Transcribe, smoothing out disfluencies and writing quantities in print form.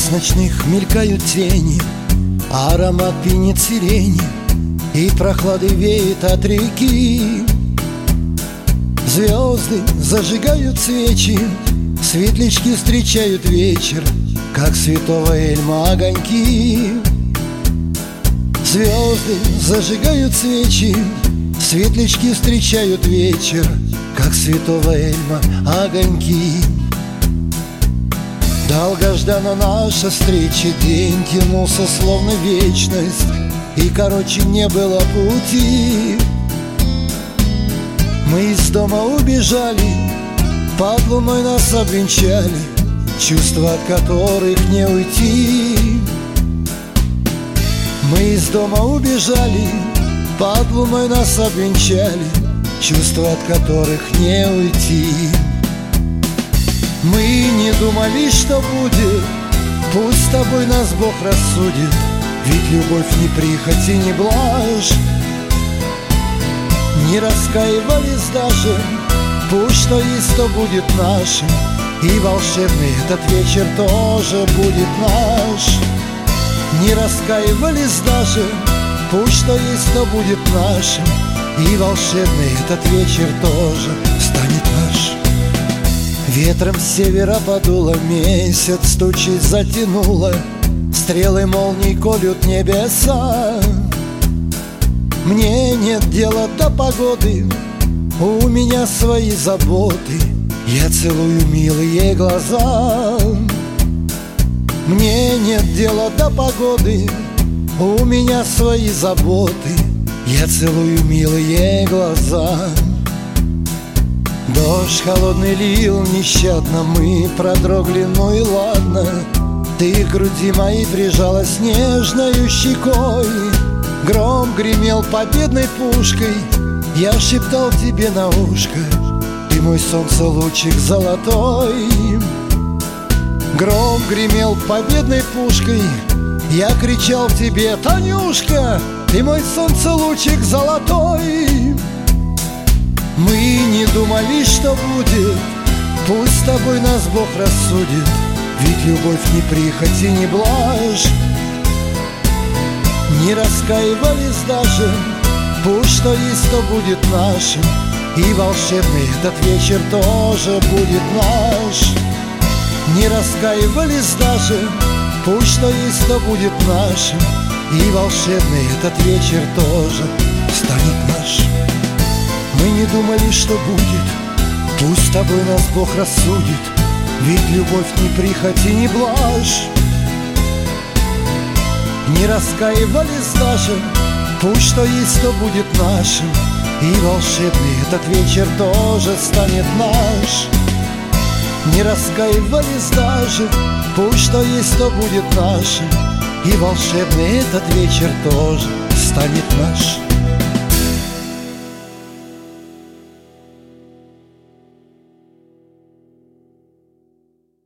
С ночных мелькают тени, аромат пенит сирени, и прохладой веет от реки. Звезды зажигают свечи, светлячки встречают вечер, как святого Эльма огоньки. Звезды зажигают свечи, светлячки встречают вечер, как святого Эльма огоньки. Долгождана наша встреча, день тянулся словно вечность, и короче не было пути. Мы из дома убежали, под луной нас обвенчали, чувства, от которых не уйти. Мы из дома убежали, под луной нас обвенчали, чувства, от которых не уйти. Мы не думали, что будет, пусть с тобой нас Бог рассудит, ведь любовь не прихоть и не блажь. Не раскаивались даже, пусть что есть, то будет нашим, и волшебный этот вечер тоже будет наш. Не раскаивались даже, пусть что есть, то будет нашим, и волшебный этот вечер тоже станет наш. Ветром с севера подуло, месяц тучи затянуло, стрелы молний колют небеса. Мне нет дела до погоды, у меня свои заботы, я целую милые глаза. Мне нет дела до погоды, у меня свои заботы, я целую милые глаза. Дождь холодный лил нещадно, мы продрогли, ну и ладно. Ты к груди моей прижалась нежною щекой, гром гремел победной пушкой, я шептал тебе на ушко: ты мой солнце, лучик золотой. Гром гремел победной пушкой, я кричал тебе: Танюшка, ты мой солнце, лучик золотой. Мы не думали, что будет, пусть с тобой нас Бог рассудит, ведь любовь не прихоть и не блажь. Не раскаивались даже, пусть что есть, то будет нашим, и волшебный этот вечер тоже будет наш. Не раскаивались даже, пусть что есть, то будет нашим, и волшебный этот вечер тоже станет наш. Мы не думали, что будет, пусть с тобой нас Бог рассудит, ведь любовь не прихоть и не блажь. Не раскаивались даже, пусть что есть, то будет нашим, и волшебный этот вечер тоже станет наш. Не раскаивались даже, пусть что есть, то будет нашим, и волшебный этот вечер тоже станет наш.